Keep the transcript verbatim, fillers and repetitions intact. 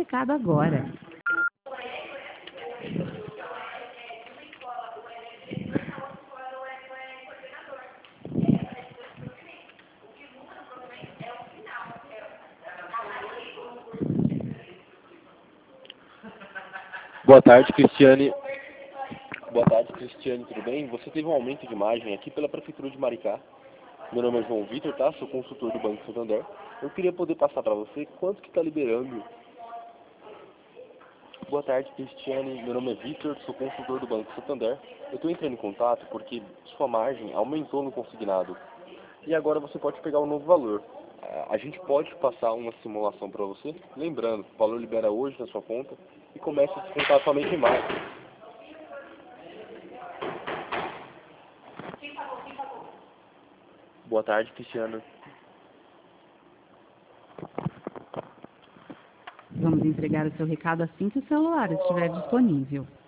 recado agora. Boa tarde, Cristiane. Boa tarde, Cristiane, tudo bem? Você teve um aumento de imagem aqui pela Prefeitura de Maricá. Meu nome é João Vitor, tá? Sou consultor do Banco Santander. Eu queria poder passar para você quanto que está liberando. Boa tarde, Cristiane. Meu nome é Vitor, sou consultor do Banco Santander. Eu estou entrando em contato porque sua margem aumentou no consignado. E agora você pode pegar um novo valor. A gente pode passar uma simulação para você. Lembrando, o valor libera hoje na sua conta e começa a descontar somente em março. Boa tarde, Cristiano. Vamos entregar o seu recado assim que o celular estiver disponível.